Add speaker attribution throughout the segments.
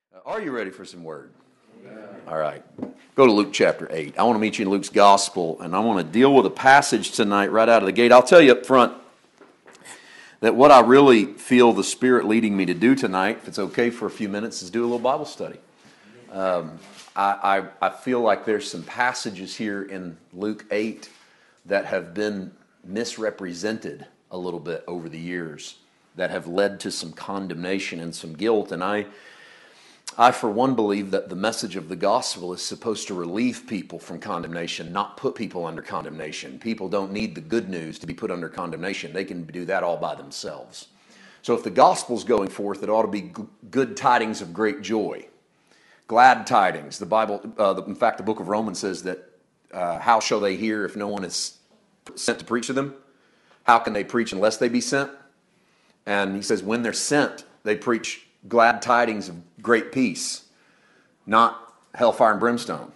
Speaker 1: Are you ready for some word? All right. Go to Luke chapter 8. I want to meet you in Luke's gospel, and I want to deal with a passage tonight right out of the gate. I'll tell you up front that what I really feel the Spirit leading me to do tonight, if it's okay for a few minutes, is do a little Bible study. I feel like there's some passages here in Luke 8 that have been misrepresented a little bit over the years that have led to some condemnation and some guilt, and I for one believe that the message of the gospel is supposed to relieve people from condemnation, not put people under condemnation. People don't need the good news to be put under condemnation. They can do that all by themselves. So if the gospel's going forth, it ought to be good tidings of great joy, glad tidings. The Bible, in fact, the book of Romans says that how shall they hear if no one is sent to preach to them? How can they preach unless they be sent? And he says when they're sent, they preach glad tidings of great peace, not hellfire and brimstone.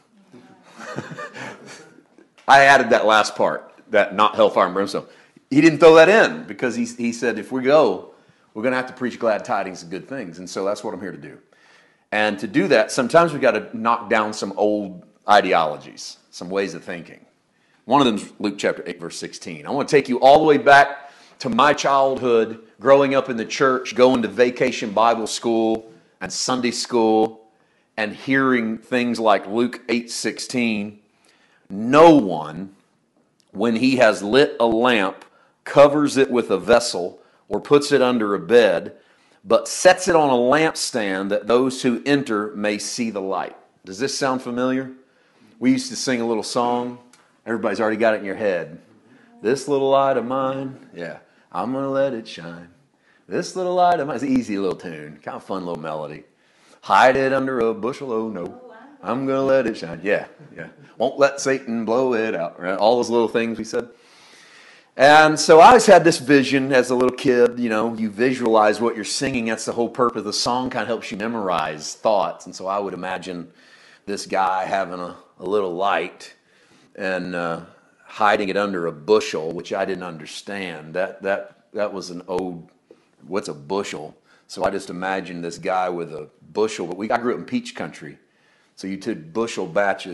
Speaker 1: I added that last part, that not hellfire and brimstone. He didn't throw that in because he said if we go, we're going to have to preach glad tidings of good things. And so that's what I'm here to do. And to do that, sometimes we've got to knock down some old ideologies, some ways of thinking. One of them is Luke chapter 8, verse 16. I want to take you all the way back to my childhood, growing up in the church, going to vacation Bible school and Sunday school, and hearing things like Luke 8:16. No one, when he has lit a lamp, covers it with a vessel or puts it under a bed, but sets it on a lampstand that those who enter may see the light. Does this sound familiar? We used to sing a little song. Everybody's already got it in your head. This little light of mine, yeah, I'm going to let it shine. This little light of mine, it's an easy little tune, kind of fun little melody. Hide it under a bushel, oh no, I'm going to let it shine. Yeah. Won't let Satan blow it out. Right? All those little things we said. And so I always had this vision as a little kid, you visualize what you're singing. That's the whole purpose of the song, kind of helps you memorize thoughts. And so I would imagine this guy having a little light and hiding it under a bushel, which I didn't understand. That was an old, what's a bushel? So I just imagined this guy with a bushel. But I grew up in peach country, so you took bushel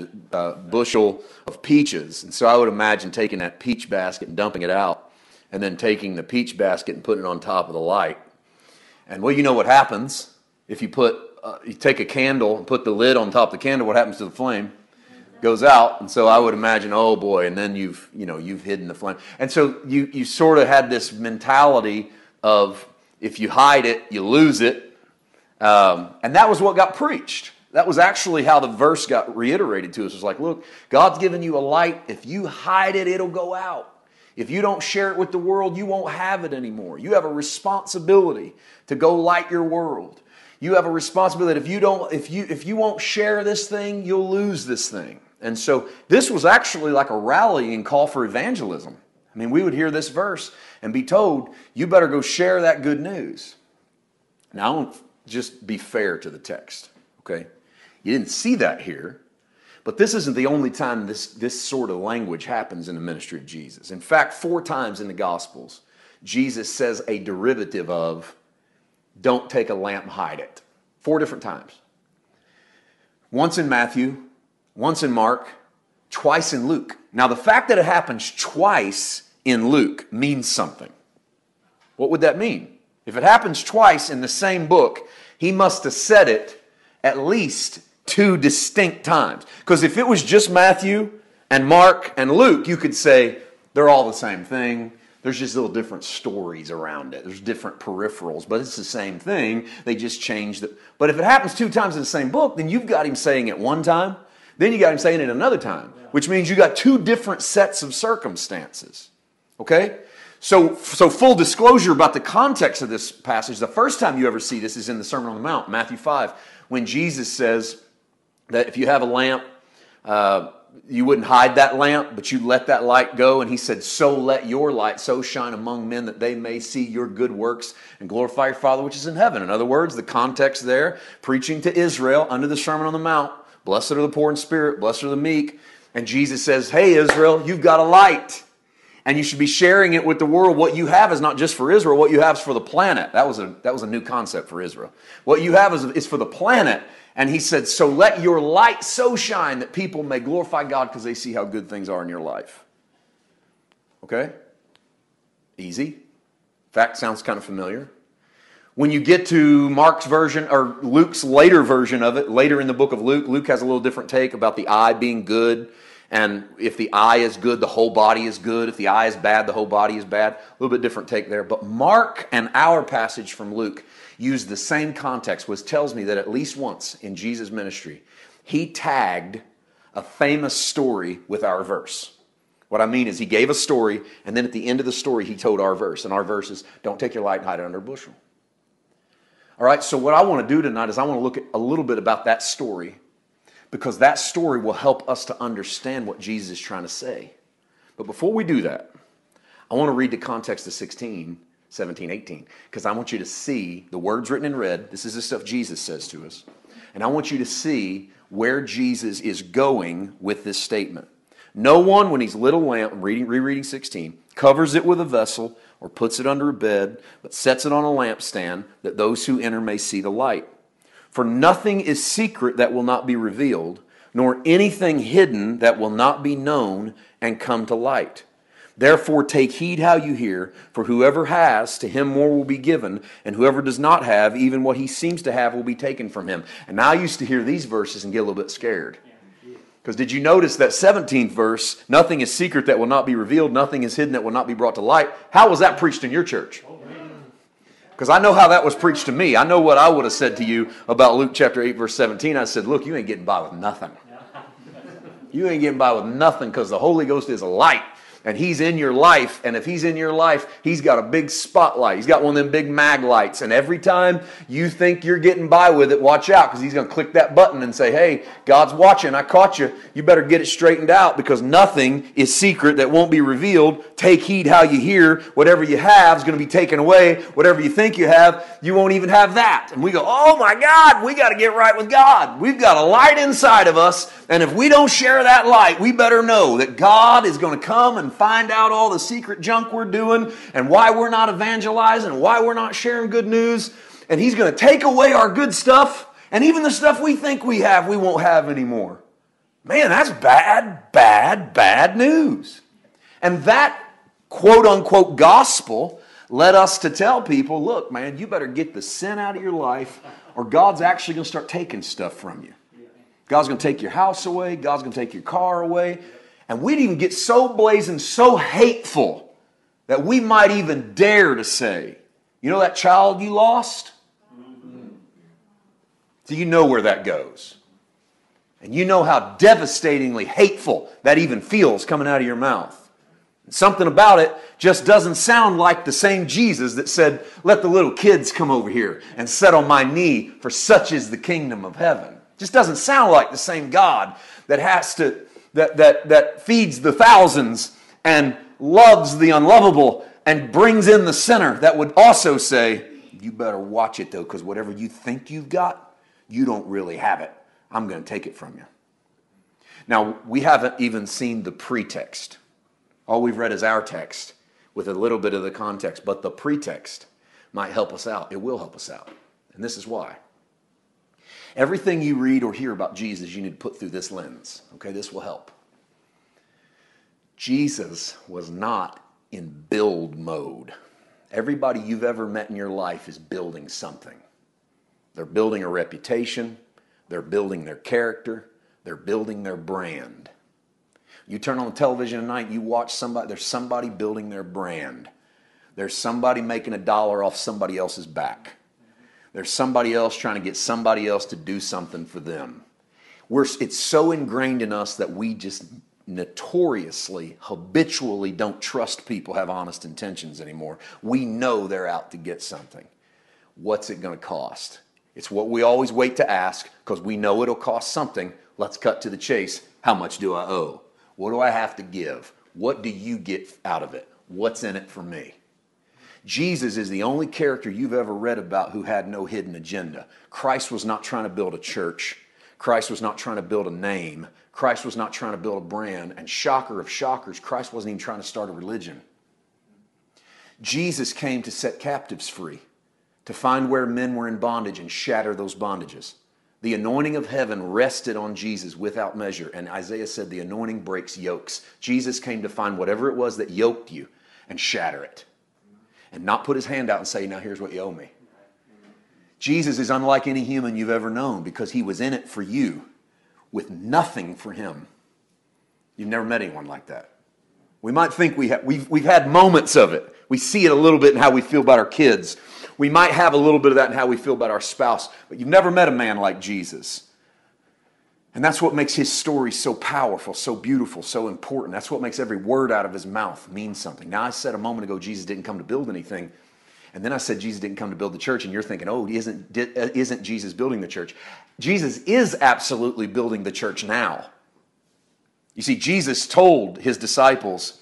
Speaker 1: of peaches. And so I would imagine taking that peach basket and dumping it out, and then taking the peach basket and putting it on top of the light. And well, you know what happens if you take a candle and put the lid on top of the candle. What happens to the flame? Goes out. And so I would imagine, oh boy, and then you've hidden the flame. And so you sort of had this mentality of if you hide it, you lose it. And that was what got preached. That was actually how the verse got reiterated to us. It was like, look, God's given you a light. If you hide it, it'll go out. If you don't share it with the world, you won't have it anymore. You have a responsibility to go light your world. You have a responsibility. If you won't share this thing, you'll lose this thing. And so this was actually like a rallying call for evangelism. I mean, we would hear this verse and be told, you better go share that good news. Now, I want to just be fair to the text, okay? You didn't see that here, but this isn't the only time this sort of language happens in the ministry of Jesus. In fact, 4 times in the Gospels, Jesus says a derivative of, don't take a lamp, hide it. 4 different times. Once in Matthew, once in Mark, twice in Luke. Now, the fact that it happens twice in Luke means something. What would that mean? If it happens twice in the same book, he must have said it at least 2 distinct times. Because if it was just Matthew and Mark and Luke, you could say they're all the same thing. There's just little different stories around it. There's different peripherals, but it's the same thing. They just changed it. But if it happens 2 times in the same book, then you've got him saying it one time, then you got him saying it another time, which means you got 2 different sets of circumstances. Okay? So full disclosure about the context of this passage, the first time you ever see this is in the Sermon on the Mount, Matthew 5, when Jesus says that if you have a lamp, you wouldn't hide that lamp, but you'd let that light go. And he said, so let your light so shine among men that they may see your good works and glorify your Father which is in heaven. In other words, the context there, preaching to Israel under the Sermon on the Mount, blessed are the poor in spirit, blessed are the meek. And Jesus says, hey, Israel, you've got a light. And you should be sharing it with the world. What you have is not just for Israel. What you have is for the planet. That was a new concept for Israel. What you have is for the planet. And he said, so let your light so shine that people may glorify God because they see how good things are in your life. Okay? Easy. In fact, sounds kind of familiar. When you get to Mark's version or Luke's later version of it, later in the book of Luke, Luke has a little different take about the eye being good. And if the eye is good, the whole body is good. If the eye is bad, the whole body is bad. A little bit different take there. But Mark and our passage from Luke use the same context, which tells me that at least once in Jesus' ministry, he tagged a famous story with our verse. What I mean is he gave a story, and then at the end of the story, he told our verse. And our verse is, don't take your light and hide it under a bushel. All right, so what I want to do tonight is I want to look at a little bit about that story, because that story will help us to understand what Jesus is trying to say. But before we do that, I want to read the context of 16, 17, 18, because I want you to see the words written in red. This is the stuff Jesus says to us. And I want you to see where Jesus is going with this statement. No one, when he's lit a lamp, rereading 16, covers it with a vessel or puts it under a bed, but sets it on a lampstand that those who enter may see the light. For nothing is secret that will not be revealed, nor anything hidden that will not be known and come to light. Therefore take heed how you hear, for whoever has, to him more will be given, and whoever does not have, even what he seems to have will be taken from him. And now I used to hear these verses and get a little bit scared. Because did you notice that 17th verse, nothing is secret that will not be revealed, nothing is hidden that will not be brought to light? How was that preached in your church? Because I know how that was preached to me. I know what I would have said to you about Luke chapter 8, verse 17. I said, look, you ain't getting by with nothing. You ain't getting by with nothing because the Holy Ghost is a light. And he's in your life, and if he's in your life, he's got a big spotlight. He's got one of them big mag lights, and every time you think you're getting by with it, watch out, because he's going to click that button and say, hey, God's watching, I caught you. You better get it straightened out, because nothing is secret that won't be revealed. Take heed how you hear. Whatever you have is going to be taken away. Whatever you think you have, you won't even have that. And we go, oh my God, we got to get right with God. We've got a light inside of us, and if we don't share that light, we better know that God is going to come and find out all the secret junk we're doing and why we're not evangelizing and why we're not sharing good news. And he's going to take away our good stuff, and even the stuff we think we have, we won't have anymore. Man, that's bad, bad, bad news. And that quote-unquote gospel led us to tell people, look, man, you better get the sin out of your life or God's actually going to start taking stuff from you. God's going to take your house away. God's going to take your car away. And we'd even get so blazing, so hateful that we might even dare to say, you know that child you lost? So you know where that goes. And you know how devastatingly hateful that even feels coming out of your mouth. Something about it just doesn't sound like the same Jesus that said, let the little kids come over here and sit on my knee, for such is the kingdom of heaven. Just doesn't sound like the same God that has to that feeds the thousands and loves the unlovable and brings in the sinner, that would also say, you better watch it though, because whatever you think you've got, you don't really have it. I'm going to take it from you. Now, we haven't even seen the pretext. All we've read is our text with a little bit of the context, but the pretext might help us out. It will help us out. And this is why. Everything you read or hear about Jesus, you need to put through this lens. Okay, this will help. Jesus was not in build mode. Everybody you've ever met in your life is building something. They're building a reputation. They're building their character. They're building their brand. You turn on the television tonight, you watch somebody, there's somebody building their brand. There's somebody making $1 off somebody else's back. There's somebody else trying to get somebody else to do something for them. It's so ingrained in us that we just notoriously, habitually don't trust people have honest intentions anymore. We know they're out to get something. What's it going to cost? It's what we always wait to ask because we know it'll cost something. Let's cut to the chase. How much do I owe? What do I have to give? What do you get out of it? What's in it for me? Jesus is the only character you've ever read about who had no hidden agenda. Christ was not trying to build a church. Christ was not trying to build a name. Christ was not trying to build a brand. And shocker of shockers, Christ wasn't even trying to start a religion. Jesus came to set captives free, to find where men were in bondage and shatter those bondages. The anointing of heaven rested on Jesus without measure. And Isaiah said the anointing breaks yokes. Jesus came to find whatever it was that yoked you and shatter it. And not put his hand out and say, now here's what you owe me. Jesus is unlike any human you've ever known because he was in it for you with nothing for him. You've never met anyone like that. We might think we've had moments of it. We see it a little bit in how we feel about our kids. We might have a little bit of that in how we feel about our spouse. But you've never met a man like Jesus. And that's what makes his story so powerful, so beautiful, so important. That's what makes every word out of his mouth mean something. Now, I said a moment ago Jesus didn't come to build anything. And then I said Jesus didn't come to build the church. And you're thinking, oh, isn't Jesus building the church? Jesus is absolutely building the church now. You see, Jesus told his disciples,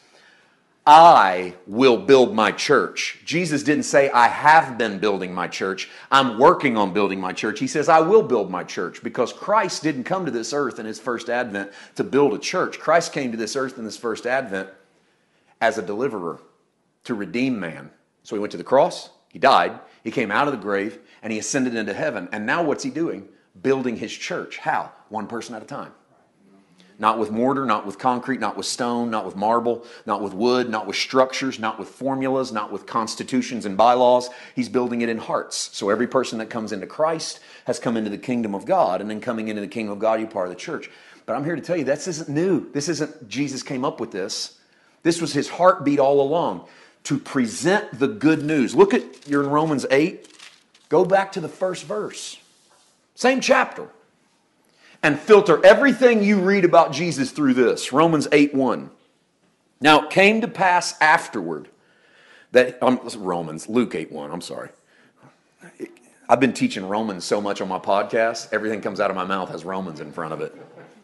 Speaker 1: I will build my church. Jesus didn't say, I have been building my church. I'm working on building my church. He says, I will build my church because Christ didn't come to this earth in his first advent to build a church. Christ came to this earth in his first advent as a deliverer to redeem man. So he went to the cross, he died, he came out of the grave, and he ascended into heaven. And now what's he doing? Building his church. How? One person at a time. Not with mortar, not with concrete, not with stone, not with marble, not with wood, not with structures, not with formulas, not with constitutions and bylaws. He's building it in hearts. So every person that comes into Christ has come into the kingdom of God, and then coming into the kingdom of God, you're part of the church. But I'm here to tell you, this isn't new. This isn't Jesus came up with this. This was his heartbeat all along, to present the good news. Look at, you're in Romans 8. Go back to the first verse. Same chapter. And filter everything you read about Jesus through this. Romans 8:1. Now it came to pass afterward that, Luke 8:1, I'm sorry. I've been teaching Romans so much on my podcast, everything comes out of my mouth has Romans in front of it.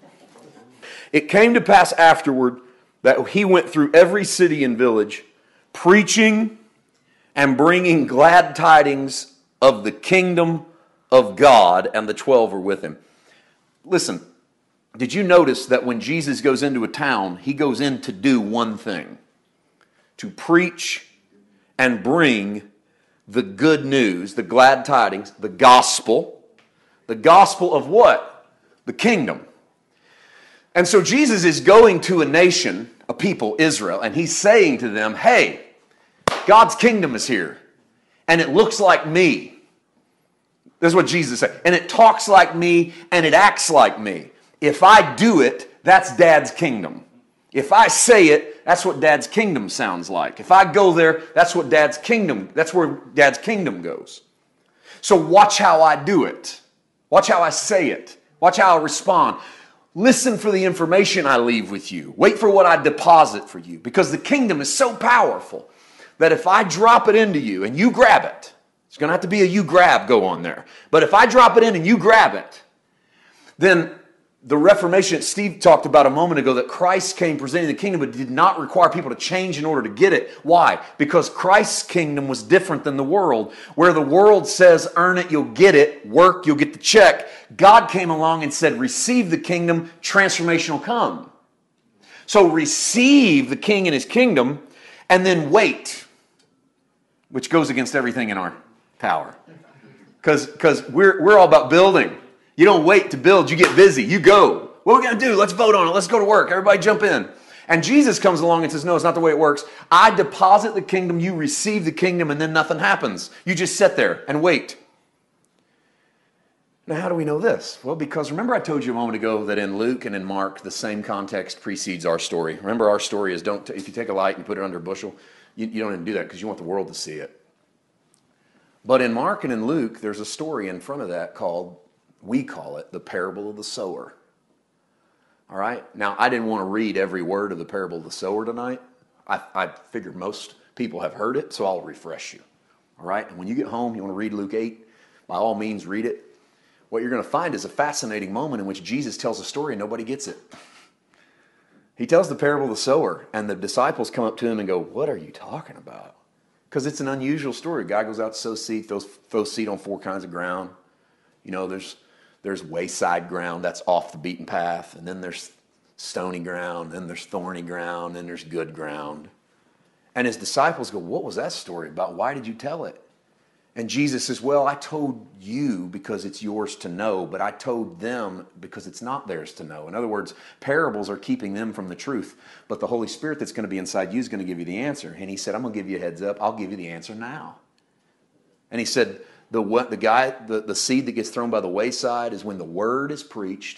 Speaker 1: It came to pass afterward that he went through every city and village, preaching and bringing glad tidings of the kingdom of God, and the 12 were with him. Listen, did you notice that when Jesus goes into a town, he goes in to do one thing? To preach and bring the good news, the glad tidings, the gospel. The gospel of what? The kingdom. And so Jesus is going to a nation, a people, Israel, and he's saying to them, hey, God's kingdom is here, and it looks like me. This is what Jesus said. And it talks like me, and it acts like me. If I do it, that's Dad's kingdom. If I say it, that's what Dad's kingdom sounds like. If I go there, that's where Dad's kingdom goes. So watch how I do it. Watch how I say it. Watch how I respond. Listen for the information I leave with you. Wait for what I deposit for you. Because the kingdom is so powerful that if I drop it into you and you grab it, it's going to have to be a you grab go on there. But if I drop it in and you grab it, then the Reformation that Steve talked about a moment ago, that Christ came presenting the kingdom but did not require people to change in order to get it. Why? Because Christ's kingdom was different than the world. Where the world says, earn it, you'll get it, work, you'll get the check. God came along and said, receive the kingdom, transformation will come. So receive the king and his kingdom and then wait, which goes against everything in our power. Because we're all about building. You don't wait to build, you get busy. You go. What are we going to do? Let's vote on it. Let's go to work. Everybody jump in. And Jesus comes along and says, no, it's not the way it works. I deposit the kingdom, you receive the kingdom, and then nothing happens. You just sit there and wait. Now, how do we know this? Well, because remember I told you a moment ago that in Luke and in Mark, the same context precedes our story. Remember our story is if you take a light and you put it under a bushel, you don't even do that because you want the world to see it. But in Mark and in Luke, there's a story in front of that we call it the parable of the sower. All right? Now, I didn't want to read every word of the parable of the sower tonight. I figured most people have heard it, so I'll refresh you. All right? And when you get home, you want to read Luke 8, by all means, read it. What you're going to find is a fascinating moment in which Jesus tells a story and nobody gets it. He tells the parable of the sower, and the disciples come up to him and go, what are you talking about? Because it's an unusual story. A guy goes out to sow seed, throws seed on 4 kinds of ground. You know, there's There's wayside ground, that's off the beaten path. And then there's stony ground, then there's thorny ground, then there's good ground. And his disciples go, what was that story about? Why did you tell it? And Jesus says, well, I told you because it's yours to know, but I told them because it's not theirs to know. In other words, parables are keeping them from the truth. But the Holy Spirit that's going to be inside you is going to give you the answer. And he said, I'm going to give you a heads up. I'll give you the answer now. And he said, the seed that gets thrown by the wayside is when the word is preached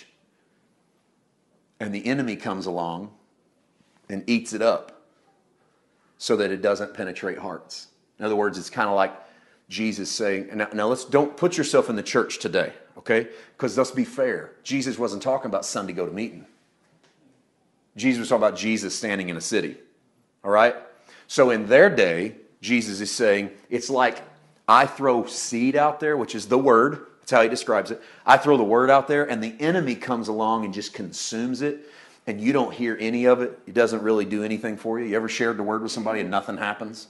Speaker 1: and the enemy comes along and eats it up so that it doesn't penetrate hearts. In other words, it's kind of like Jesus saying, now don't put yourself in the church today, okay? Because let's be fair. Jesus wasn't talking about Sunday go to meeting. Jesus was talking about Jesus standing in a city, all right? So in their day, Jesus is saying, it's like I throw seed out there, which is the word. That's how he describes it. I throw the word out there, and the enemy comes along and just consumes it, and you don't hear any of it. It doesn't really do anything for you. You ever shared the word with somebody and nothing happens?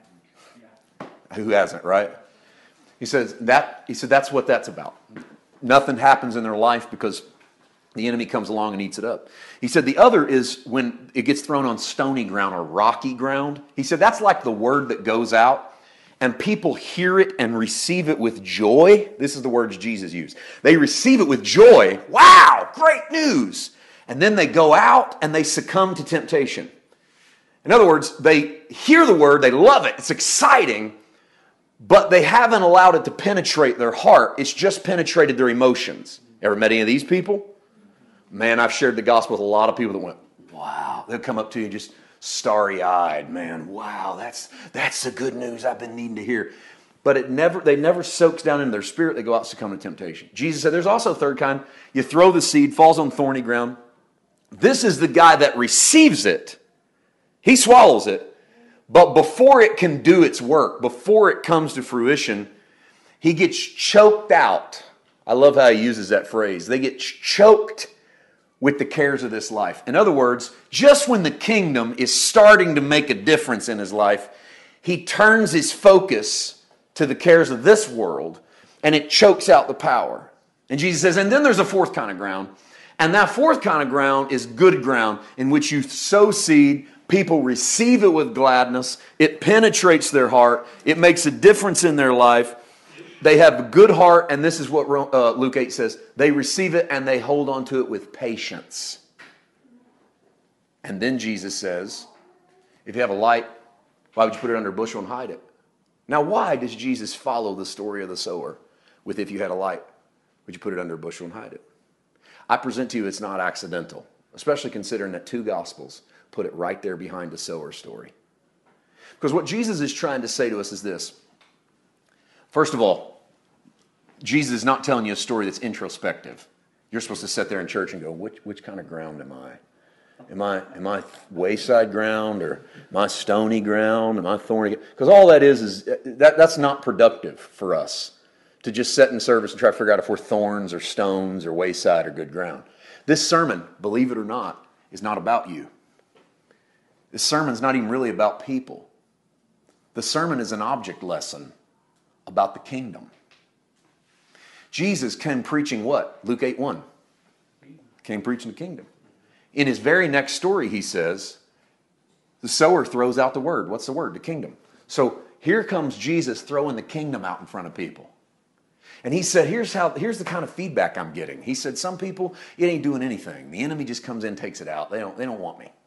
Speaker 1: Who hasn't, right? He said that's what that's about. Nothing happens in their life because the enemy comes along and eats it up. He said the other is when it gets thrown on stony ground or rocky ground. He said that's like the word that goes out and people hear it and receive it with joy. This is the words Jesus used. They receive it with joy. Wow, great news. And then they go out and they succumb to temptation. In other words, they hear the word, they love it, it's exciting, but they haven't allowed it to penetrate their heart. It's just penetrated their emotions. Ever met any of these people? Man, I've shared the gospel with a lot of people that went, wow. They'll come up to you just starry-eyed, man. Wow, that's the good news I've been needing to hear. But they never soaks down into their spirit. They go out and succumb to temptation. Jesus said there's also a third kind. You throw the seed, falls on thorny ground. This is the guy that receives it. He swallows it. But before it can do its work, before it comes to fruition, he gets choked out. I love how he uses that phrase. They get choked with the cares of this life. In other words, just when the kingdom is starting to make a difference in his life, he turns his focus to the cares of this world, and it chokes out the power. And Jesus says, and then there's a fourth kind of ground. And that fourth kind of ground is good ground, in which you sow seed. People receive it with gladness. It penetrates their heart. It makes a difference in their life. They have a good heart, and this is what Luke 8 says. They receive it, and they hold on to it with patience. And then Jesus says, if you have a light, why would you put it under a bushel and hide it? Now, why does Jesus follow the story of the sower with if you had a light, would you put it under a bushel and hide it? I present to you it's not accidental, especially considering that two Gospels put it right there behind the sower story. Because what Jesus is trying to say to us is this. First of all, Jesus is not telling you a story that's introspective. You're supposed to sit there in church and go, which kind of ground am I? Am I wayside ground, or am I stony ground? Am I thorny? Because all that is that's not productive for us to just sit in service and try to figure out if we're thorns or stones or wayside or good ground. This sermon, believe it or not, is not about you. This sermon's not even really about people. The sermon is an object lesson about the kingdom. Jesus came preaching what? Luke 8:1. Came preaching the kingdom. In his very next story, he says, the sower throws out the word. What's the word? The kingdom. So here comes Jesus throwing the kingdom out in front of people. And he said, here's the kind of feedback I'm getting. He said, some people, it ain't doing anything. The enemy just comes in and takes it out. They don't want me.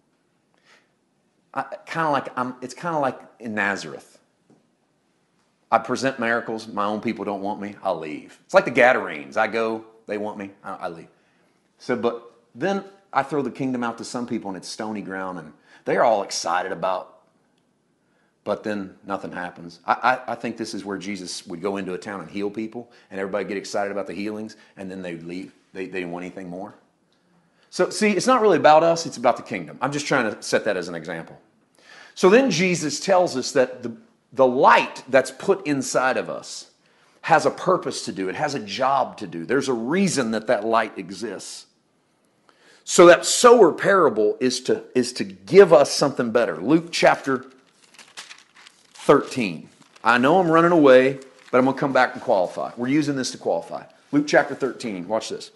Speaker 1: It's kind of like in Nazareth. I present miracles. My own people don't want me. I'll leave. It's like the Gadarenes. I go, they want me. I leave. So, but then I throw the kingdom out to some people and it's stony ground and they're all excited about, but then nothing happens. I think this is where Jesus would go into a town and heal people and everybody get excited about the healings and then they leave. They didn't want anything more. So see, it's not really about us, it's about the kingdom. I'm just trying to set that as an example. So then Jesus tells us that the light that's put inside of us has a purpose to do. It has a job to do. There's a reason that light exists. So that sower parable is to give us something better. Luke chapter 13. I know I'm running away, but I'm going to come back and qualify. We're using this to qualify. Luke chapter 13. Watch this.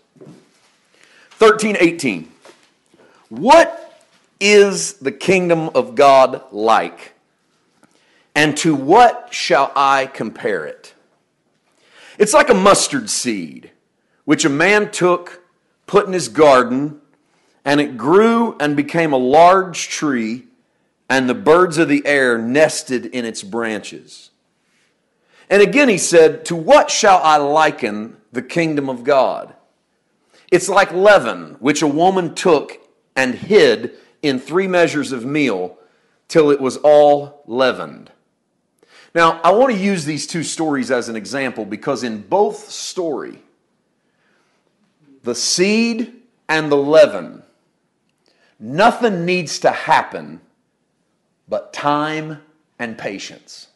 Speaker 1: 13:18. What is the kingdom of God like? And to what shall I compare it? It's like a mustard seed, which a man took, put in his garden, and it grew and became a large tree, and the birds of the air nested in its branches. And again he said, to what shall I liken the kingdom of God? It's like leaven, which a woman took and hid in 3 measures of meal till it was all leavened. Now, I want to use these 2 stories as an example because in both story, the seed and the leaven, nothing needs to happen but time and patience.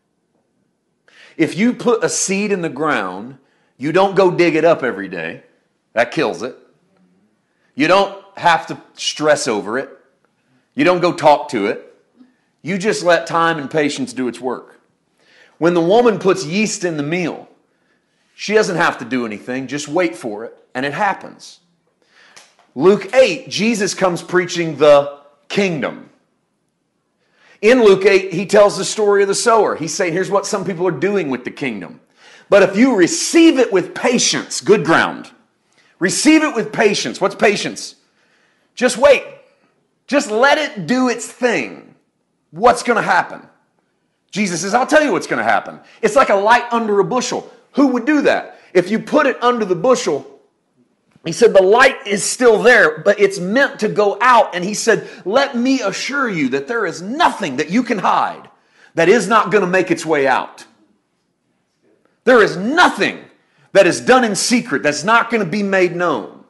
Speaker 1: If you put a seed in the ground, you don't go dig it up every day. That kills it. You don't have to stress over it. You don't go talk to it. You just let time and patience do its work. When the woman puts yeast in the meal, she doesn't have to do anything. Just wait for it, and it happens. Luke 8, Jesus comes preaching the kingdom. In Luke 8, he tells the story of the sower. He's saying, here's what some people are doing with the kingdom. But if you receive it with patience, good ground. Receive it with patience. What's patience? Just wait. Just let it do its thing. What's going to happen? Jesus says, I'll tell you what's going to happen. It's like a light under a bushel. Who would do that? If you put it under the bushel, he said the light is still there, but it's meant to go out. And he said, let me assure you that there is nothing that you can hide that is not going to make its way out. There is nothing that is done in secret that's not going to be made known.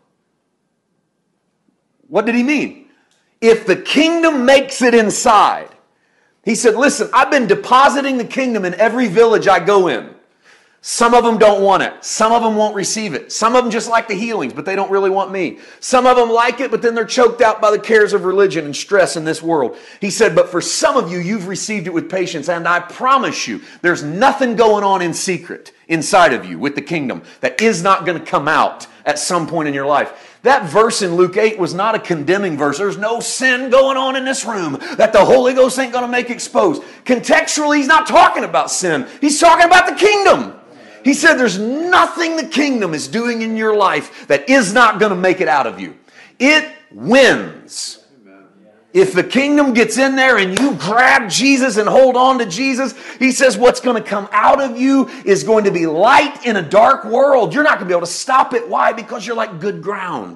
Speaker 1: What did he mean? If the kingdom makes it inside, he said, listen, I've been depositing the kingdom in every village I go in. Some of them don't want it. Some of them won't receive it. Some of them just like the healings, but they don't really want me. Some of them like it, but then they're choked out by the cares of religion and stress in this world. He said, but for some of you, you've received it with patience, and I promise you, there's nothing going on in secret inside of you with the kingdom that is not going to come out at some point in your life. That verse in Luke 8 was not a condemning verse. There's no sin going on in this room that the Holy Ghost ain't going to make exposed. Contextually, he's not talking about sin. He's talking about the kingdom. He said there's nothing the kingdom is doing in your life that is not going to make it out of you. It wins. If the kingdom gets in there and you grab Jesus and hold on to Jesus, he says what's going to come out of you is going to be light in a dark world. You're not going to be able to stop it. Why? Because you're like good ground.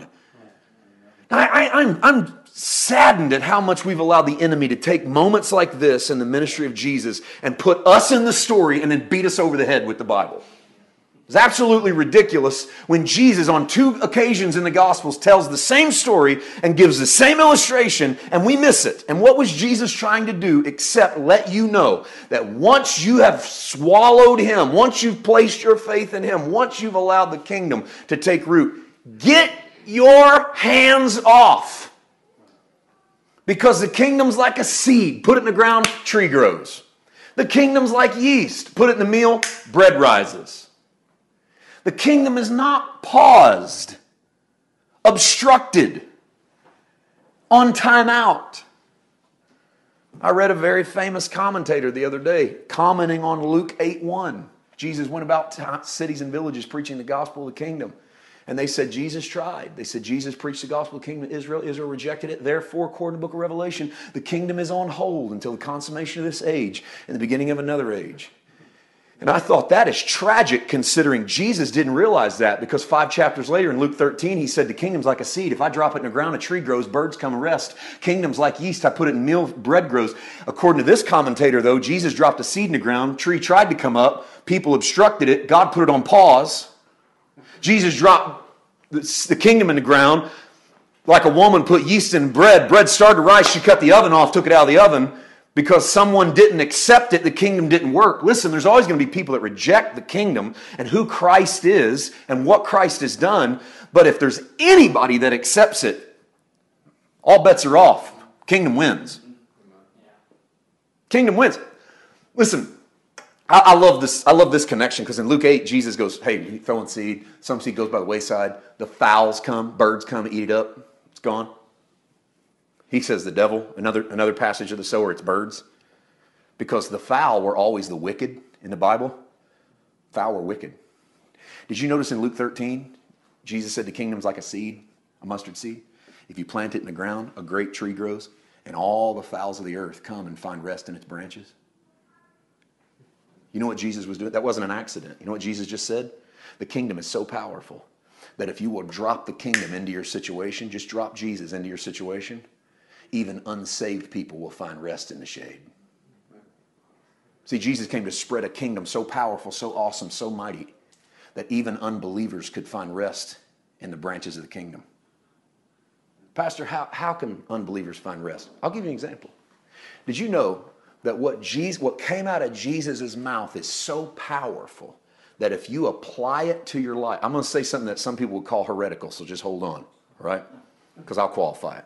Speaker 1: I'm saddened at how much we've allowed the enemy to take moments like this in the ministry of Jesus and put us in the story and then beat us over the head with the Bible. It's absolutely ridiculous when Jesus on 2 occasions in the Gospels tells the same story and gives the same illustration and we miss it. And what was Jesus trying to do except let you know that once you have swallowed him, once you've placed your faith in him, once you've allowed the kingdom to take root, get your hands off. Because the kingdom's like a seed. Put it in the ground, tree grows. The kingdom's like yeast. Put it in the meal, bread rises. The kingdom is not paused, obstructed, on time out. I read a very famous commentator the other day commenting on Luke 8:1. Jesus went about cities and villages preaching the gospel of the kingdom. And they said Jesus tried. They said Jesus preached the gospel of the kingdom to Israel. Israel rejected it. Therefore, according to the book of Revelation, the kingdom is on hold until the consummation of this age and the beginning of another age. And I thought that is tragic considering Jesus didn't realize that because 5 chapters later in Luke 13, he said the kingdom's like a seed. If I drop it in the ground, a tree grows, birds come and rest. Kingdom's like yeast. I put it in meal, bread grows. According to this commentator, though, Jesus dropped a seed in the ground. Tree tried to come up. People obstructed it. God put it on pause. Jesus dropped the kingdom in the ground like a woman put yeast in bread. Bread started to rise. She cut the oven off, took it out of the oven. Because someone didn't accept it, the kingdom didn't work. Listen, there's always going to be people that reject the kingdom and who Christ is and what Christ has done. But if there's anybody that accepts it, all bets are off. Kingdom wins. Kingdom wins. Listen, I love this. I love this connection because in Luke 8, Jesus goes, hey, throwing seed. Some seed goes by the wayside. The fowls come, birds come, eat it up. It's gone. He says the devil, another passage of the sower, it's birds. Because the fowl were always the wicked in the Bible. Fowl were wicked. Did you notice in Luke 13, Jesus said the kingdom's like a seed, a mustard seed? If you plant it in the ground, a great tree grows, and all the fowls of the earth come and find rest in its branches. You know what Jesus was doing? That wasn't an accident. You know what Jesus just said? The kingdom is so powerful that if you will drop the kingdom into your situation, just drop Jesus into your situation, even unsaved people will find rest in the shade. See, Jesus came to spread a kingdom so powerful, so awesome, so mighty, that even unbelievers could find rest in the branches of the kingdom. Pastor, how can unbelievers find rest? I'll give you an example. Did you know that what came out of Jesus' mouth is so powerful that if you apply it to your life, I'm going to say something that some people would call heretical, so just hold on, all right? Because I'll qualify it.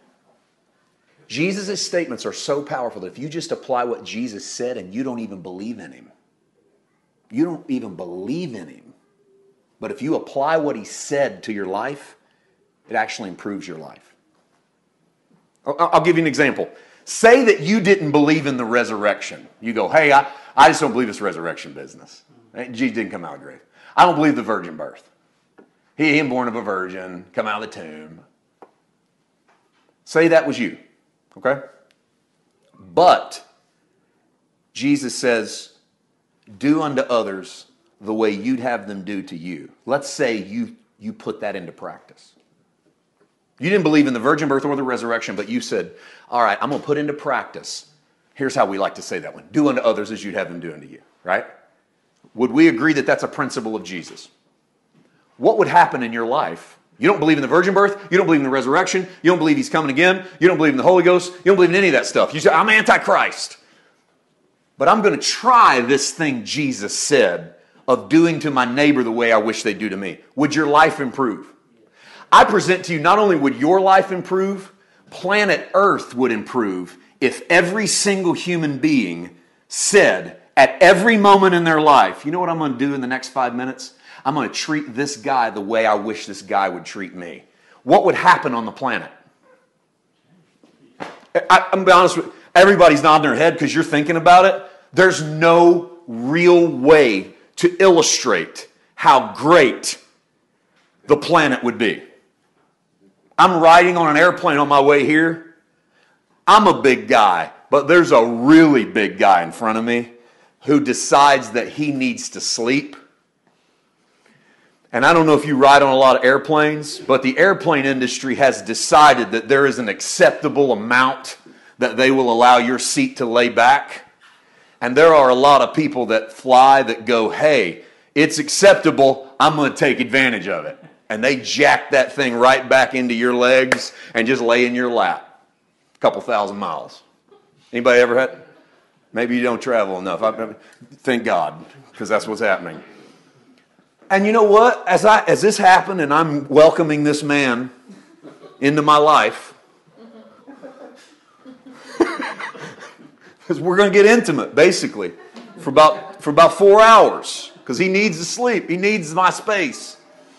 Speaker 1: Jesus' statements are so powerful that if you just apply what Jesus said and you don't even believe in him, you don't even believe in him, but if you apply what he said to your life, it actually improves your life. I'll give you an example. Say that you didn't believe in the resurrection. You go, hey, I just don't believe this resurrection business. Jesus didn't come out of the grave. I don't believe the virgin birth. He ain't born of a virgin, come out of the tomb. Say that was you, okay? But Jesus says, do unto others the way you'd have them do to you. Let's say you put that into practice. You didn't believe in the virgin birth or the resurrection, but you said, all right, I'm going to put into practice. Here's how we like to say that one. Do unto others as you'd have them do unto you, right? Would we agree that that's a principle of Jesus? What would happen in your life? You don't believe in the virgin birth. You don't believe in the resurrection. You don't believe he's coming again. You don't believe in the Holy Ghost. You don't believe in any of that stuff. You say, I'm Antichrist. But I'm going to try this thing Jesus said of doing to my neighbor the way I wish they do to me. Would your life improve? I present to you, not only would your life improve, planet Earth would improve if every single human being said at every moment in their life, you know what I'm going to do in the next 5 minutes? I'm going to treat this guy the way I wish this guy would treat me. What would happen on the planet? I'm going to be honest with you, everybody's nodding their head because you're thinking about it. There's no real way to illustrate how great the planet would be. I'm riding on an airplane on my way here. I'm a big guy, but there's a really big guy in front of me who decides that he needs to sleep. And I don't know if you ride on a lot of airplanes, but the airplane industry has decided that there is an acceptable amount that they will allow your seat to lay back. And there are a lot of people that fly that go, hey, it's acceptable, I'm going to take advantage of it. And they jack that thing right back into your legs and just lay in your lap. A couple thousand miles. Anybody ever had? Maybe you don't travel enough. Thank God, because that's what's happening. And you know what? As this happened and I'm welcoming this man into my life, because we're going to get intimate, basically, for about 4 hours, because he needs to sleep. He needs my space.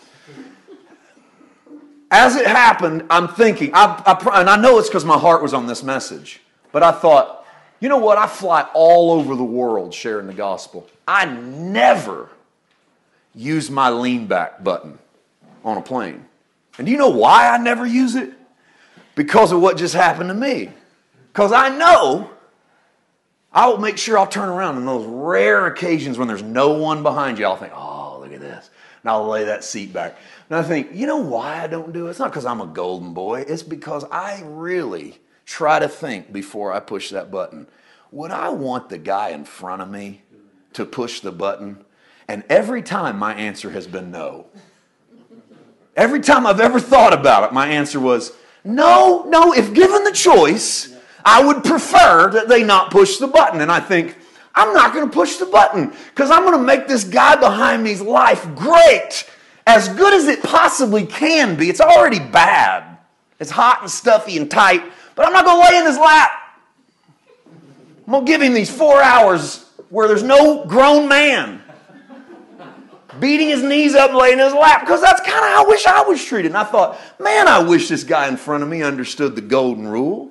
Speaker 1: As it happened, I'm thinking, and I know it's because my heart was on this message, but I thought, you know what? I fly all over the world sharing the gospel. I never use my lean back button on a plane. And do you know why I never use it? Because of what just happened to me. Because I know I will make sure I'll turn around on those rare occasions when there's no one behind you. I'll think, oh, look at this. And I'll lay that seat back. And I think, you know why I don't do it? It's not because I'm a golden boy. It's because I really try to think before I push that button. Would I want the guy in front of me to push the button? And every time my answer has been no. Every time I've ever thought about it, my answer was, no, if given the choice, I would prefer that they not push the button. And I think, I'm not going to push the button because I'm going to make this guy behind me's life great. As good as it possibly can be. It's already bad. It's hot and stuffy and tight, but I'm not going to lay in his lap. I'm going to give him these 4 hours where there's no grown man beating his knees up and laying in his lap, because that's kind of how I wish I was treated. And I thought, man, I wish this guy in front of me understood the golden rule.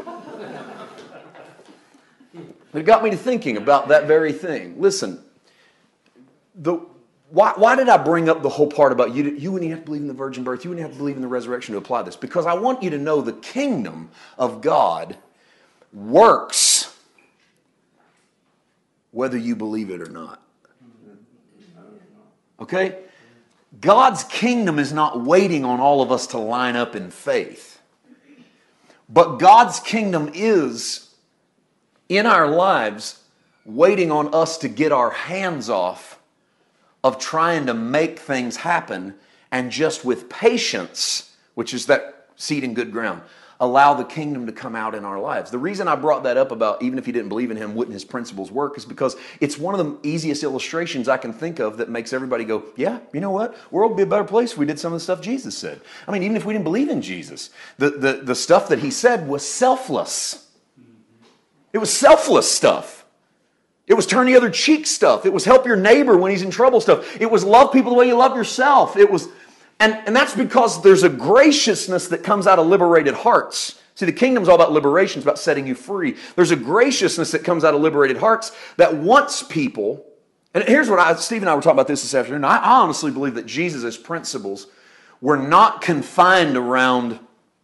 Speaker 1: It got me to thinking about that very thing. Listen, why did I bring up the whole part about you wouldn't have to believe in the virgin birth, you wouldn't have to believe in the resurrection to apply this? Because I want you to know the kingdom of God works whether you believe it or not. Okay? God's kingdom is not waiting on all of us to line up in faith. But God's kingdom is, in our lives, waiting on us to get our hands off of trying to make things happen, and just with patience, which is that seed in good ground, allow the kingdom to come out in our lives. The reason I brought that up about even if you didn't believe in him, wouldn't his principles work, is because it's one of the easiest illustrations I can think of that makes everybody go, yeah, you know what? The world would be a better place if we did some of the stuff Jesus said. I mean, even if we didn't believe in Jesus, the stuff that he said was selfless. It was selfless stuff. It was turn the other cheek stuff. It was help your neighbor when he's in trouble stuff. It was love people the way you love yourself. It was... And that's because there's a graciousness that comes out of liberated hearts. See, the kingdom's all about liberation. It's about setting you free. There's a graciousness that comes out of liberated hearts that wants people. And here's what Steve and I were talking about this afternoon. I honestly believe that Jesus' principles were not confined around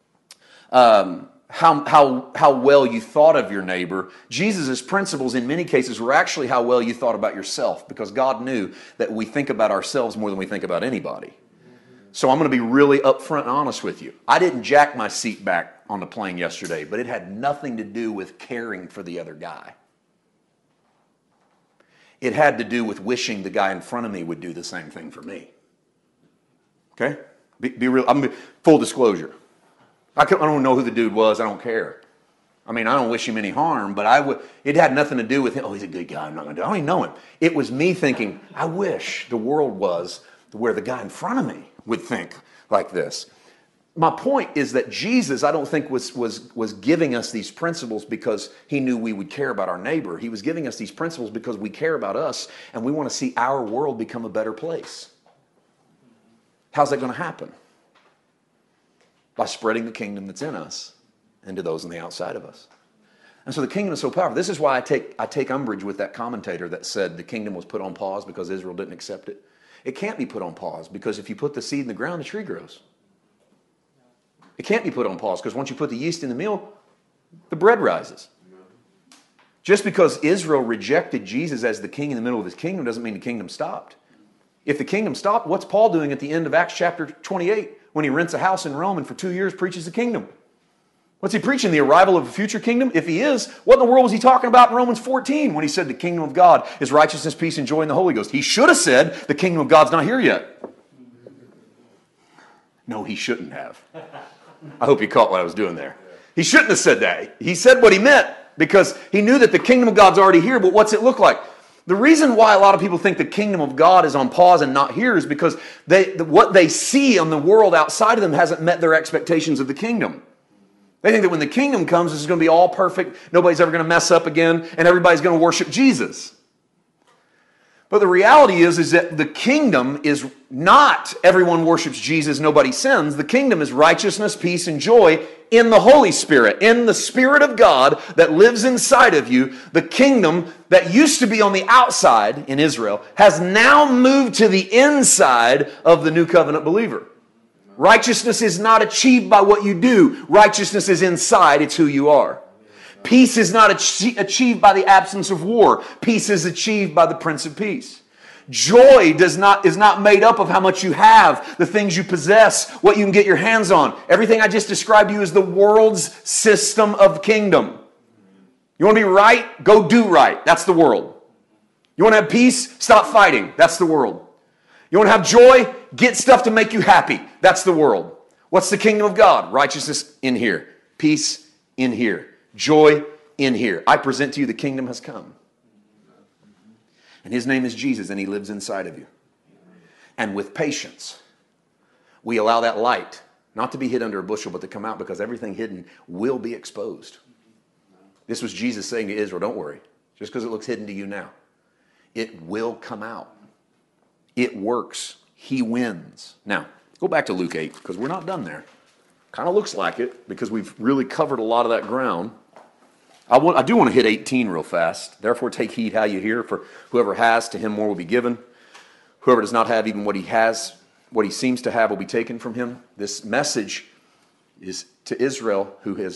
Speaker 1: how well you thought of your neighbor. Jesus' principles in many cases were actually how well you thought about yourself, because God knew that we think about ourselves more than we think about anybody. So I'm going to be really upfront and honest with you. I didn't jack my seat back on the plane yesterday, but it had nothing to do with caring for the other guy. It had to do with wishing the guy in front of me would do the same thing for me. Okay? Be real. Full disclosure. I don't know who the dude was. I don't care. I mean, I don't wish him any harm, but it had nothing to do with him. Oh, he's a good guy. I'm not going to do it. I don't even know him. It was me thinking, I wish the world was where the guy in front of me would think like this. My point is that Jesus, I don't think, was giving us these principles because he knew we would care about our neighbor. He was giving us these principles because we care about us and we want to see our world become a better place. How's that going to happen? By spreading the kingdom that's in us into those on the outside of us. And so the kingdom is so powerful. This is why I take umbrage with that commentator that said the kingdom was put on pause because Israel didn't accept it. It can't be put on pause because if you put the seed in the ground, the tree grows. It can't be put on pause because once you put the yeast in the meal, the bread rises. Just because Israel rejected Jesus as the king in the middle of his kingdom doesn't mean the kingdom stopped. If the kingdom stopped, what's Paul doing at the end of Acts chapter 28 when he rents a house in Rome and for 2 years preaches the kingdom? What's he preaching? The arrival of a future kingdom? If he is, what in the world was he talking about in Romans 14 when he said the kingdom of God is righteousness, peace, and joy in the Holy Ghost? He should have said the kingdom of God's not here yet. No, he shouldn't have. I hope you caught what I was doing there. He shouldn't have said that. He said what he meant because he knew that the kingdom of God's already here, but what's it look like? The reason why a lot of people think the kingdom of God is on pause and not here is because what they see on the world outside of them hasn't met their expectations of the kingdom. They think that when the kingdom comes, this is going to be all perfect, nobody's ever going to mess up again, and everybody's going to worship Jesus. But the reality is that the kingdom is not everyone worships Jesus, nobody sins. The kingdom is righteousness, peace, and joy in the Holy Spirit, in the Spirit of God that lives inside of you. The kingdom that used to be on the outside in Israel has now moved to the inside of the new covenant believer. Righteousness is not achieved by what you do. Righteousness is inside. It's who you are. Peace is not achieved by the absence of war. Peace is achieved by the Prince of Peace. Joy is not made up of how much you have, the things you possess, what you can get your hands on. Everything I just described to you is the world's system of kingdom. You want to be right? Go do right. That's the world. You want to have peace? Stop fighting. That's the world. You want to have joy? Get stuff to make you happy. That's the world. What's the kingdom of God? Righteousness in here. Peace in here. Joy in here. I present to you the kingdom has come. And his name is Jesus and he lives inside of you. And with patience, we allow that light not to be hid under a bushel, but to come out because everything hidden will be exposed. This was Jesus saying to Israel, don't worry. Just because it looks hidden to you now, it will come out. It works. He wins. Now, go back to Luke 8, because we're not done there. Kind of looks like it, because we've really covered a lot of that ground. I do want to hit 18 real fast. Therefore, take heed how you hear, for whoever has, to him more will be given. Whoever does not have even what he has, what he seems to have will be taken from him. This message is to Israel,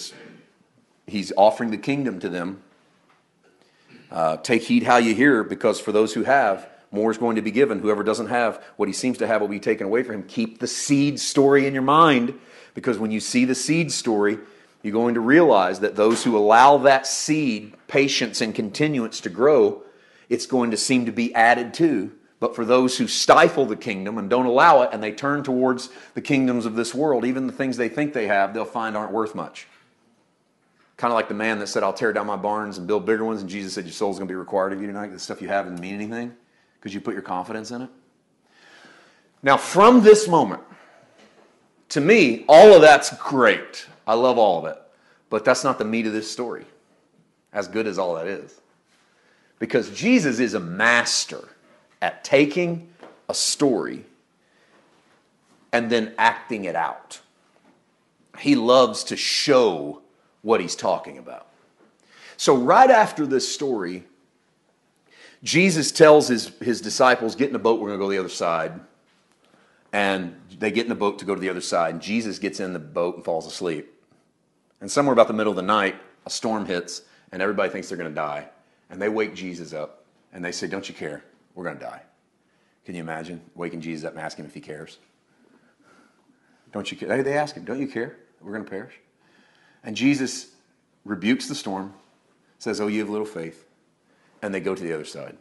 Speaker 1: he's offering the kingdom to them. Take heed how you hear, because for those who have, more is going to be given. Whoever doesn't have what he seems to have will be taken away from him. Keep the seed story in your mind, because when you see the seed story, you're going to realize that those who allow that seed, patience and continuance to grow, it's going to seem to be added to. But for those who stifle the kingdom and don't allow it, and they turn towards the kingdoms of this world, even the things they think they have, they'll find aren't worth much. Kind of like the man that said, I'll tear down my barns and build bigger ones, and Jesus said, your soul's going to be required of you tonight. The stuff you have doesn't mean anything because you put your confidence in it. Now, from this moment, to me, all of that's great. I love all of it. But that's not the meat of this story, as good as all that is. Because Jesus is a master at taking a story and then acting it out. He loves to show what he's talking about. So right after this story, Jesus tells his disciples, get in a boat, we're going to go to the other side. And they get in the boat to go to the other side. And Jesus gets in the boat and falls asleep. And somewhere about the middle of the night, a storm hits, and everybody thinks they're going to die. And they wake Jesus up, and they say, don't you care? We're going to die. Can you imagine waking Jesus up and asking him if he cares? Don't you care? They ask him, don't you care? We're going to perish. And Jesus rebukes the storm, says, oh, you have little faith. And they go to the other side.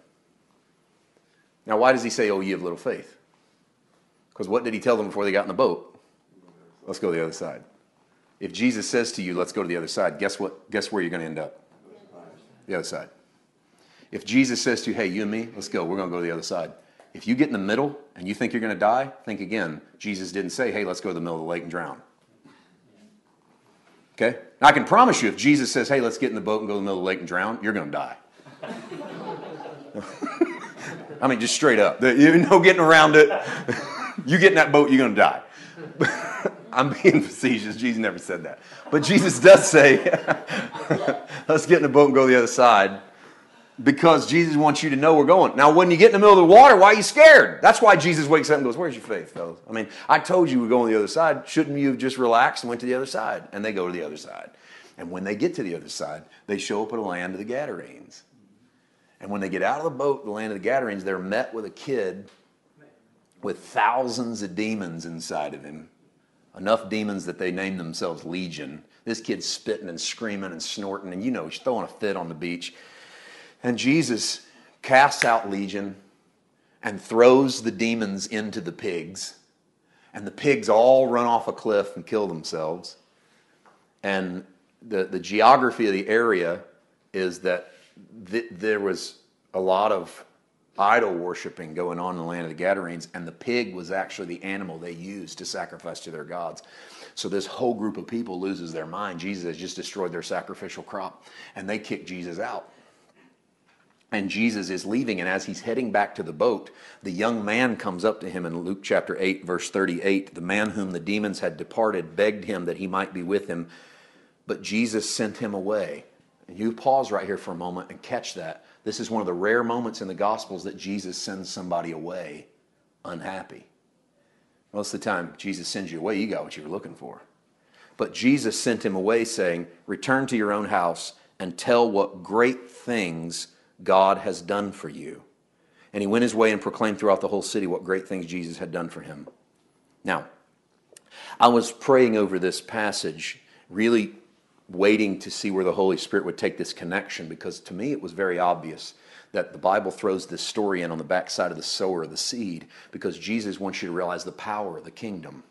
Speaker 1: Now, why does he say, oh, you have little faith? Because what did he tell them before they got in the boat? Let's go to the other side. If Jesus says to you, let's go to the other side, guess what? Guess where you're going to end up? The other side. If Jesus says to you, hey, you and me, let's go. We're going to go to the other side. If you get in the middle and you think you're going to die, think again. Jesus didn't say, hey, let's go to the middle of the lake and drown. Okay? Now, I can promise you, if Jesus says, hey, let's get in the boat and go to the middle of the lake and drown, you're going to die. I mean, just straight up. There's no getting around it. You get in that boat, you're going to die. I'm being facetious. Jesus never said that. But Jesus does say, let's get in the boat and go to the other side, because Jesus wants you to know we're going. Now, when you get in the middle of the water, why are you scared? That's why Jesus wakes up and goes, where's your faith, fellas? I mean, I told you we're going to the other side. Shouldn't you have just relaxed and went to the other side? And they go to the other side. And when they get to the other side, they show up at the land of the Gadarenes. And when they get out of the boat, the land of the Gadarenes, they're met with a kid with thousands of demons inside of him. Enough demons that they named themselves Legion. This kid's spitting and screaming and snorting, and he's throwing a fit on the beach. And Jesus casts out Legion and throws the demons into the pigs. And the pigs all run off a cliff and kill themselves. And the geography of the area is that there was a lot of idol worshiping going on in the land of the Gadarenes, and the pig was actually the animal they used to sacrifice to their gods. So this whole group of people loses their mind. Jesus has just destroyed their sacrificial crop, and they kick Jesus out. And Jesus is leaving, and as he's heading back to the boat, the young man comes up to him in Luke chapter 8, verse 38. The man whom the demons had departed begged him that he might be with him, but Jesus sent him away. And you pause right here for a moment and catch that. This is one of the rare moments in the Gospels that Jesus sends somebody away unhappy. Most of the time, Jesus sends you away, you got what you were looking for. But Jesus sent him away saying, return to your own house and tell what great things God has done for you. And he went his way and proclaimed throughout the whole city what great things Jesus had done for him. Now, I was praying over this passage, really waiting to see where the Holy Spirit would take this connection, because to me it was very obvious that the Bible throws this story in on the backside of the sower of the seed, because Jesus wants you to realize the power of the kingdom.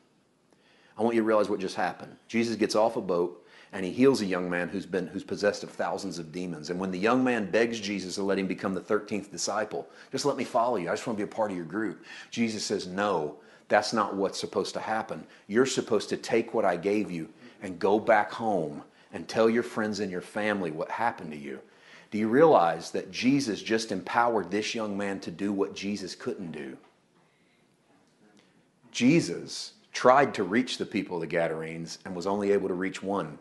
Speaker 1: I want you to realize what just happened. Jesus gets off a boat and he heals a young man who's possessed of thousands of demons. And when the young man begs Jesus to let him become the 13th disciple, just let me follow you, I just want to be a part of your group, Jesus says, no, that's not what's supposed to happen. You're supposed to take what I gave you and go back home and tell your friends and your family what happened to you. Do you realize that Jesus just empowered this young man to do what Jesus couldn't do? Jesus tried to reach the people of the Gadarenes and was only able to reach one.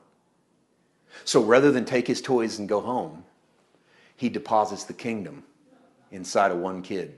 Speaker 1: So rather than take his toys and go home, he deposits the kingdom inside of one kid.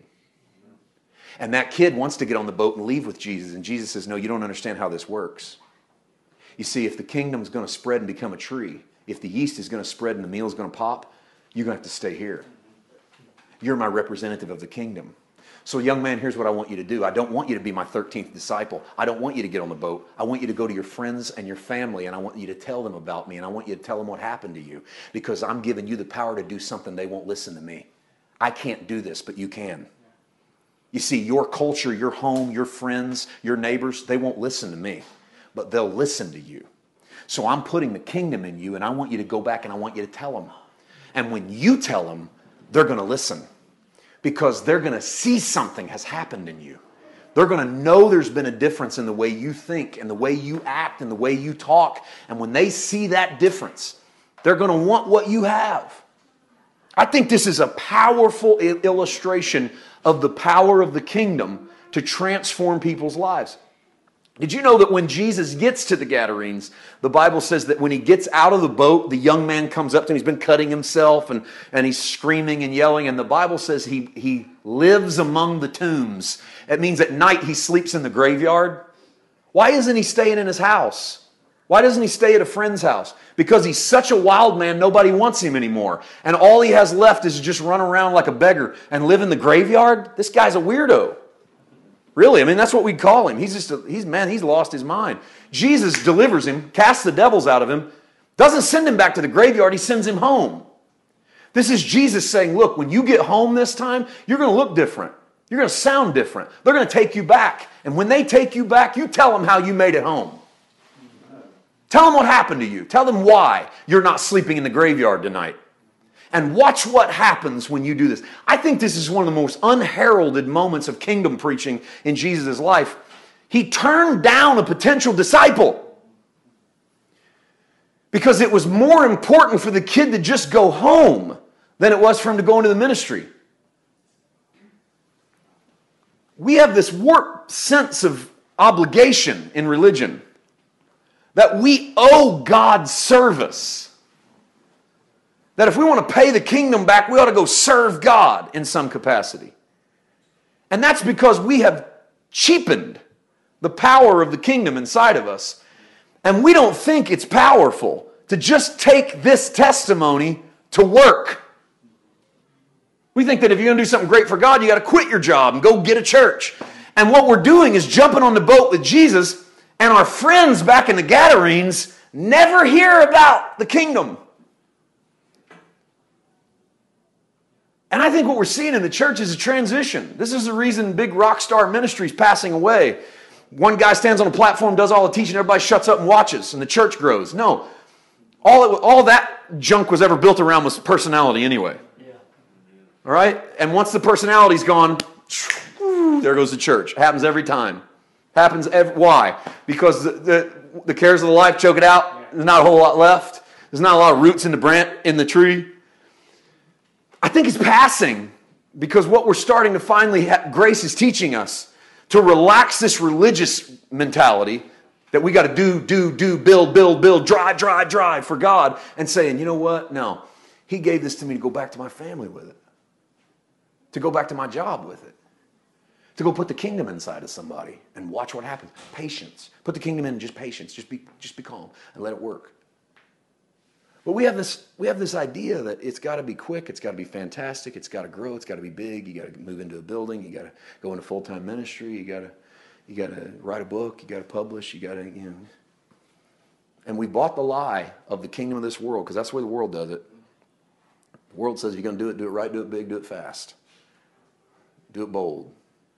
Speaker 1: And that kid wants to get on the boat and leave with Jesus. And Jesus says, no, you don't understand how this works. You see, if the kingdom is going to spread and become a tree, if the yeast is going to spread and the meal is going to pop, you're going to have to stay here. You're my representative of the kingdom. So young man, here's what I want you to do. I don't want you to be my 13th disciple. I don't want you to get on the boat. I want you to go to your friends and your family, and I want you to tell them about me, and I want you to tell them what happened to you, because I'm giving you the power to do something they won't listen to me. I can't do this, but you can. You see, your culture, your home, your friends, your neighbors, they won't listen to me, but they'll listen to you. So I'm putting the kingdom in you, and I want you to go back and I want you to tell them. And when you tell them, they're going to listen, because they're going to see something has happened in you. They're going to know there's been a difference in the way you think and the way you act and the way you talk. And when they see that difference, they're going to want what you have. I think this is a powerful illustration of the power of the kingdom to transform people's lives. Did you know that when Jesus gets to the Gadarenes, the Bible says that when he gets out of the boat, the young man comes up to him, he's been cutting himself and he's screaming and yelling, and the Bible says he lives among the tombs. It means at night he sleeps in the graveyard. Why isn't he staying in his house? Why doesn't he stay at a friend's house? Because he's such a wild man, nobody wants him anymore. And all he has left is just run around like a beggar and live in the graveyard? This guy's a weirdo. Really, I mean, that's what we'd call him. He's lost his mind. Jesus delivers him, casts the devils out of him, doesn't send him back to the graveyard, he sends him home. This is Jesus saying, look, when you get home this time, you're going to look different. You're going to sound different. They're going to take you back. And when they take you back, you tell them how you made it home. Tell them what happened to you. Tell them why you're not sleeping in the graveyard tonight. And watch what happens when you do this. I think this is one of the most unheralded moments of kingdom preaching in Jesus' life. He turned down a potential disciple because it was more important for the kid to just go home than it was for him to go into the ministry. We have this warped sense of obligation in religion that we owe God service. That if we want to pay the kingdom back, we ought to go serve God in some capacity. And that's because we have cheapened the power of the kingdom inside of us. And we don't think it's powerful to just take this testimony to work. We think that if you're going to do something great for God, you got to quit your job and go get a church. And what we're doing is jumping on the boat with Jesus, and our friends back in the Gadarenes never hear about the kingdom. And I think what we're seeing in the church is a transition. This is the reason big rock star ministry is passing away. One guy stands on a platform, does all the teaching, everybody shuts up and watches, and the church grows. No. All that junk was ever built around was personality anyway. Yeah. All right? And once the personality's gone, there goes the church. It happens every time. Why? Because the cares of the life choke it out. There's not a whole lot left. There's not a lot of roots in the tree. I think it's passing because what we're starting to finally grace is teaching us to relax this religious mentality that we got to do, build, drive for God, and saying, you know what? No, he gave this to me to go back to my family with it, to go back to my job with it, to go put the kingdom inside of somebody and watch what happens. Patience. Put the kingdom in, just patience. Just be calm and let it work. But we have this idea that it's got to be quick, it's got to be fantastic, it's got to grow, it's got to be big. You got to move into a building, you got to go into full-time ministry, you got to write a book, you got to publish, you got to And we bought the lie of the kingdom of this world because that's the way the world does it. The world says if you're going to do it right, do it big, do it fast, do it bold.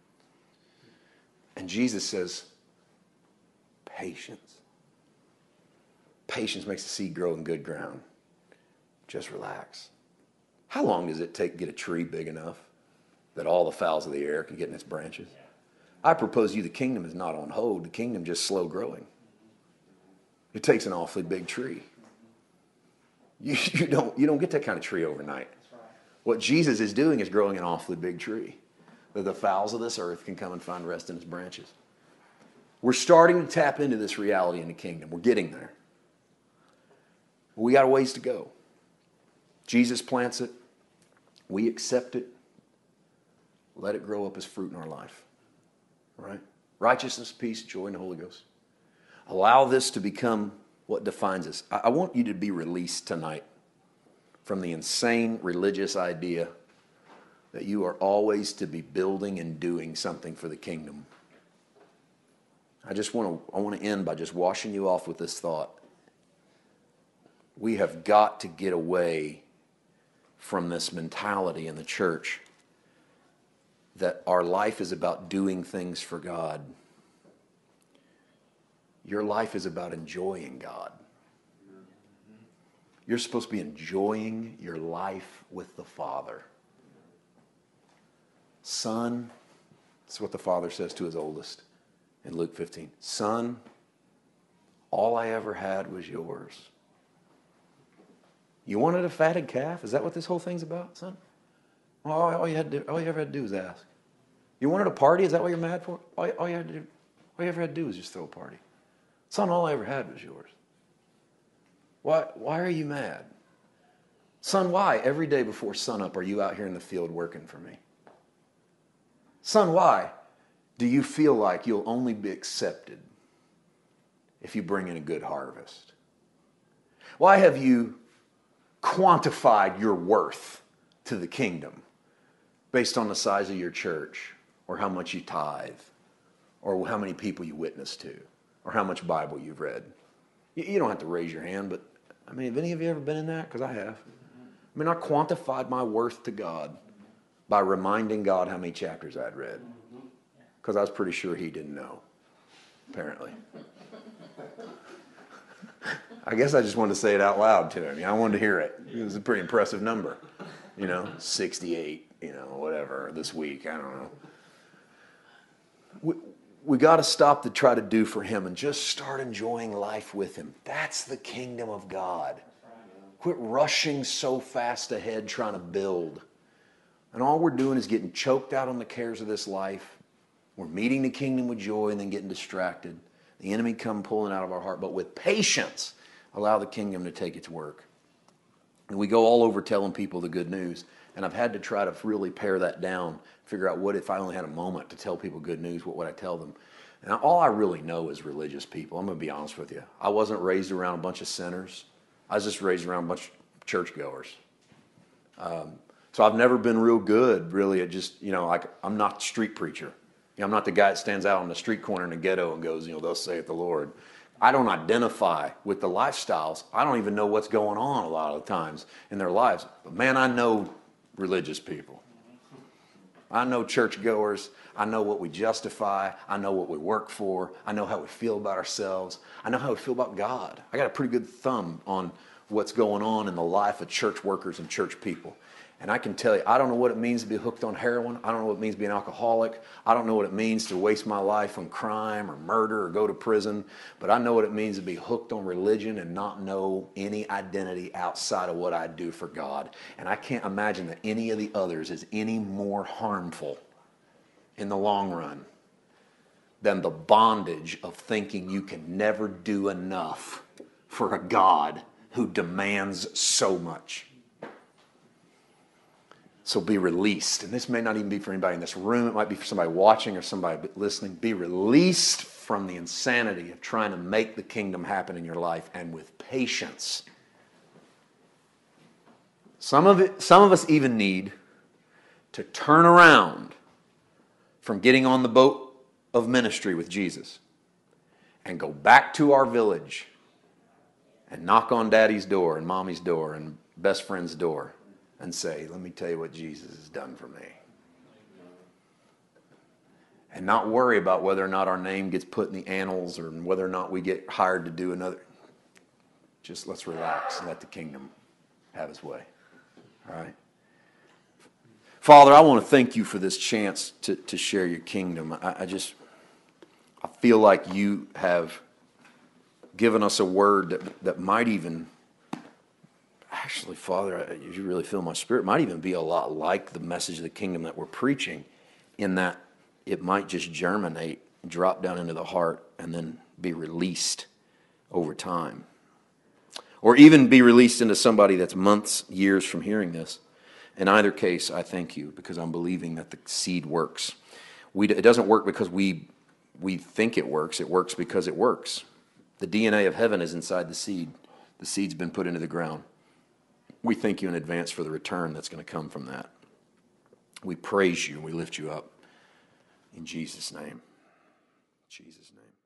Speaker 1: And Jesus says, patience. Patience makes the seed grow in good ground. Just relax. How long does it take to get a tree big enough that all the fowls of the air can get in its branches? I propose to you the kingdom is not on hold. The kingdom just slow growing. It takes an awfully big tree. You don't get that kind of tree overnight. What Jesus is doing is growing an awfully big tree that the fowls of this earth can come and find rest in its branches. We're starting to tap into this reality in the kingdom. We're getting there. We got a ways to go. Jesus plants it. We accept it. Let it grow up as fruit in our life. Right? Righteousness, peace, joy in the Holy Ghost. Allow this to become what defines us. I want you to be released tonight from the insane religious idea that you are always to be building and doing something for the kingdom. I want to end by just washing you off with this thought. We have got to get away from this mentality in the church that our life is about doing things for God. Your life is about enjoying God. You're supposed to be enjoying your life with the Father. Son, that's what the Father says to his oldest in Luke 15. Son, all I ever had was yours. You wanted a fatted calf? Is that what this whole thing's about, son? Well, all you ever had to do was ask. You wanted a party? Is that what you're mad for? All you ever had to do was just throw a party. Son, all I ever had was yours. Why are you mad? Son, why every day before sunup are you out here in the field working for me? Son, why do you feel like you'll only be accepted if you bring in a good harvest? Why have you quantified your worth to the kingdom based on the size of your church, or how much you tithe, or how many people you witness to, or how much Bible you've read? You don't have to raise your hand, but I mean, have any of you ever been in that? Because I have. I mean, I quantified my worth to God by reminding God how many chapters I'd read. Because I was pretty sure he didn't know, apparently. I guess I just wanted to say it out loud to him. I wanted to hear it. It was a pretty impressive number. 68, whatever, this week. I don't know. We got to stop to try to do for him and just start enjoying life with him. That's the kingdom of God. Quit rushing so fast ahead trying to build. And all we're doing is getting choked out on the cares of this life. We're meeting the kingdom with joy and then getting distracted. The enemy come pulling out of our heart. But with patience, allow the kingdom to take its work. And we go all over telling people the good news. And I've had to try to really pare that down, figure out what if I only had a moment to tell people good news, what would I tell them? And all I really know is religious people. I'm going to be honest with you. I wasn't raised around a bunch of sinners. I was just raised around a bunch of churchgoers. So I've never been real good, really, at just, I'm not the street preacher. I'm not the guy that stands out on the street corner in the ghetto and goes, thus saith the Lord. I don't identify with the lifestyles. I don't even know what's going on a lot of the times in their lives. But man, I know religious people. I know churchgoers. I know what we justify. I know what we work for. I know how we feel about ourselves. I know how we feel about God. I got a pretty good thumb on what's going on in the life of church workers and church people. And I can tell you, I don't know what it means to be hooked on heroin. I don't know what it means to be an alcoholic. I don't know what it means to waste my life on crime or murder or go to prison. But I know what it means to be hooked on religion and not know any identity outside of what I do for God. And I can't imagine that any of the others is any more harmful in the long run than the bondage of thinking you can never do enough for a God who demands so much. So be released. And this may not even be for anybody in this room. It might be for somebody watching or somebody listening. Be released from the insanity of trying to make the kingdom happen in your life, and with patience. Some of us even need to turn around from getting on the boat of ministry with Jesus and go back to our village and knock on daddy's door and mommy's door and best friend's door and say, let me tell you what Jesus has done for me. And not worry about whether or not our name gets put in the annals or whether or not we get hired to do another. Just let's relax and let the kingdom have its way. All right? Father, I want to thank you for this chance to share your kingdom. I feel like you have given us a word that might even actually, Father, you really feel my spirit. It might even be a lot like the message of the kingdom that we're preaching, in that it might just germinate, drop down into the heart, and then be released over time. Or even be released into somebody that's months, years from hearing this. In either case, I thank you, because I'm believing that the seed works. It doesn't work because we think it works. It works because it works. The DNA of heaven is inside the seed. The seed's been put into the ground. We thank you in advance for the return that's going to come from that. We praise you and we lift you up. In Jesus' name. Jesus' name.